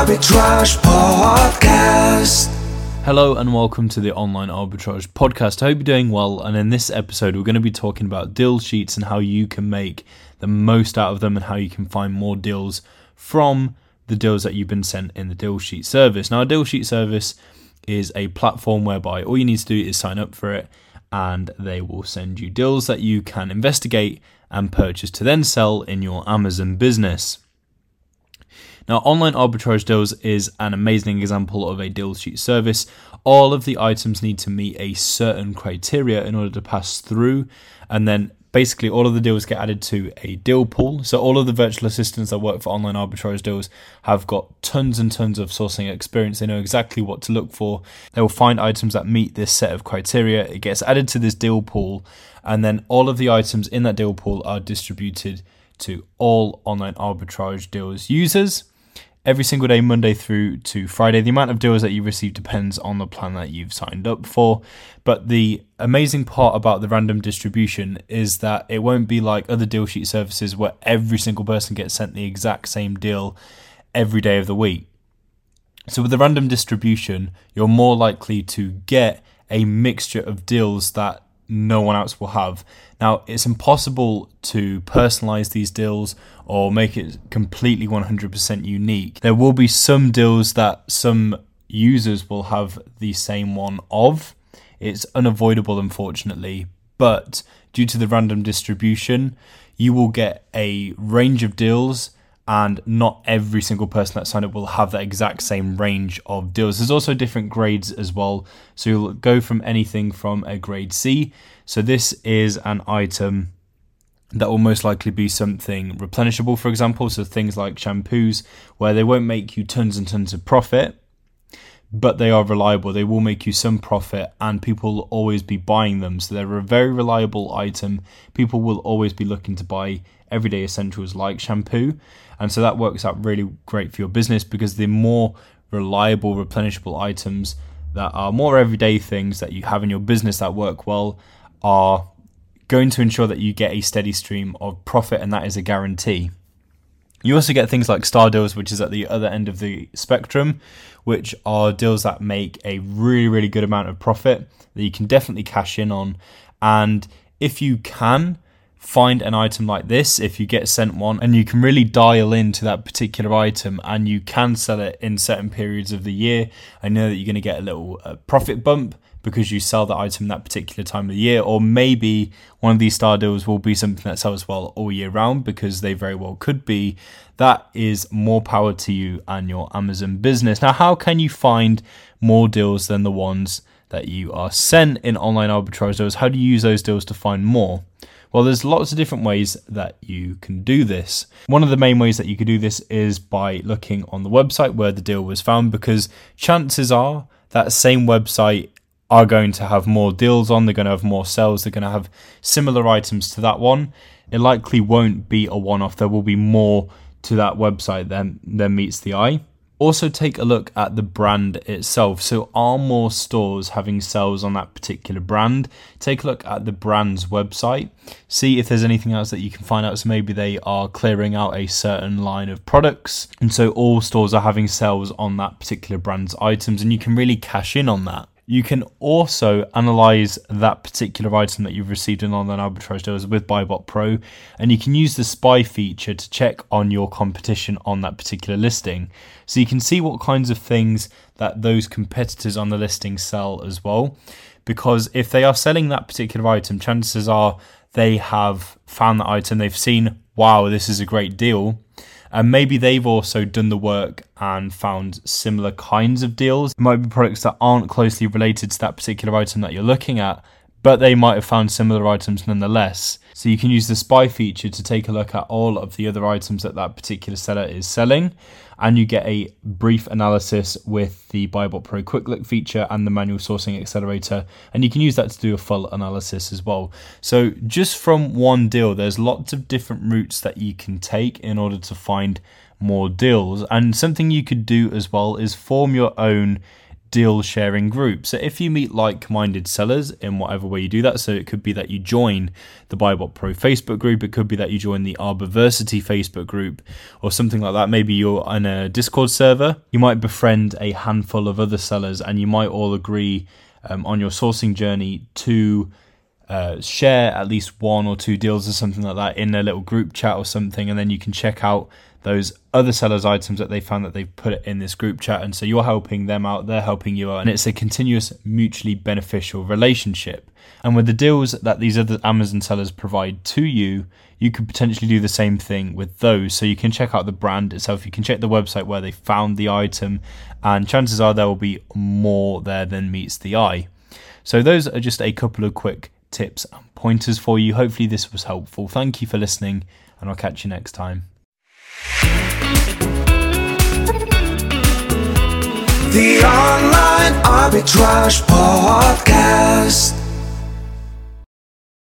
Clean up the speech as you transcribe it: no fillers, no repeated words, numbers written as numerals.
Arbitrage Podcast. Hello and welcome to the Online Arbitrage Podcast. I hope you're doing well, and in this episode we're going to be talking about deal sheets and how you can make the most out of them and how you can find more deals from the deals that you've been sent in the deal sheet service. Now, a deal sheet service is a platform whereby all you need to do is sign up for it and they will send you deals that you can investigate and purchase to then sell in your Amazon business. Now, Online Arbitrage Deals is an amazing example of a deal sheet service. All of the items need to meet a certain criteria in order to pass through, and then basically all of the deals get added to a deal pool. So all of the virtual assistants that work for Online Arbitrage Deals have got tons and tons of sourcing experience. They know exactly what to look for. They will find items that meet this set of criteria. It gets added to this deal pool, and then all of the items in that deal pool are distributed to all Online Arbitrage Deals users every single day, Monday through to Friday. The amount of deals that you receive depends on the plan that you've signed up for. But the amazing part about the random distribution is that it won't be like other deal sheet services where every single person gets sent the exact same deal every day of the week. So with the random distribution, you're more likely to get a mixture of deals that no one else will have. Now, it's impossible to personalize these deals or make it completely 100% unique. There will be some deals that some users will have the same one of. It's unavoidable, unfortunately, but due to the random distribution, you will get a range of deals, and not every single person that signed up will have that exact same range of deals. There's also different grades as well. So you'll go from anything from a grade C. So this is an item that will most likely be something replenishable, for example. So things like shampoos, where they won't make you tons and tons of profit, but they are reliable. They will make you some profit and people will always be buying them. So they're a very reliable item. People will always be looking to buy everyday essentials like shampoo. And so that works out really great for your business, because the more reliable, replenishable items that are more everyday things that you have in your business that work well are going to ensure that you get a steady stream of profit, and that is a guarantee. You also get things like star deals, which is at the other end of the spectrum, which are deals that make a really, really good amount of profit that you can definitely cash in on. And if you can find an item like this, if you get sent one and you can really dial into that particular item and you can sell it in certain periods of the year, I know that you're going to get a little profit bump because you sell the item that particular time of the year. Or maybe one of these star deals will be something that sells well all year round, because they very well could be. That is more power to you and your Amazon business. Now, how can you find more deals than the ones that you are sent in Online Arbitrage Deals? How do you use those deals to find more? Well, there's lots of different ways that you can do this. One of the main ways that you can do this is by looking on the website where the deal was found, because chances are that same website are going to have more deals on, they're going to have more sales, they're going to have similar items to that one. It likely won't be a one-off. There will be more to that website than meets the eye. Also, take a look at the brand itself. So are more stores having sales on that particular brand? Take a look at the brand's website. See if there's anything else that you can find out. So maybe they are clearing out a certain line of products, and so all stores are having sales on that particular brand's items, and you can really cash in on that. You can also analyze that particular item that you've received in Online Arbitrage Deals with Buybot Pro, and you can use the spy feature to check on your competition on that particular listing. So you can see what kinds of things that those competitors on the listing sell as well. Because if they are selling that particular item, chances are they have found that item, they've seen, wow, this is a great deal. And maybe they've also done the work and found similar kinds of deals. It might be products that aren't closely related to that particular item that you're looking at, but they might have found similar items nonetheless. So you can use the spy feature to take a look at all of the other items that that particular seller is selling, and you get a brief analysis with the Buybot Pro Quick Look feature and the Manual Sourcing Accelerator, and you can use that to do a full analysis as well. So just from one deal, there's lots of different routes that you can take in order to find more deals. And something you could do as well is form your own deal sharing group. So if you meet like-minded sellers in whatever way you do that, so it could be that you join the BuyBot Pro Facebook group, it could be that you join the Arborversity Facebook group or something like that. Maybe you're on a Discord server, you might befriend a handful of other sellers and you might all agree on your sourcing journey to share at least 1 or 2 deals or something like that in a little group chat or something, and then you can check out those other sellers' items that they found that they've put it in this group chat, and so you're helping them out, they're helping you out, and it's a continuous mutually beneficial relationship. And with the deals that these other Amazon sellers provide to you, you could potentially do the same thing with those. So you can check out the brand itself, you can check the website where they found the item, and chances are there will be more there than meets the eye. So those are just a couple of quick tips and pointers for you. Hopefully this was helpful. Thank you for listening, and I'll catch you next time. The Online Arbitrage Podcast.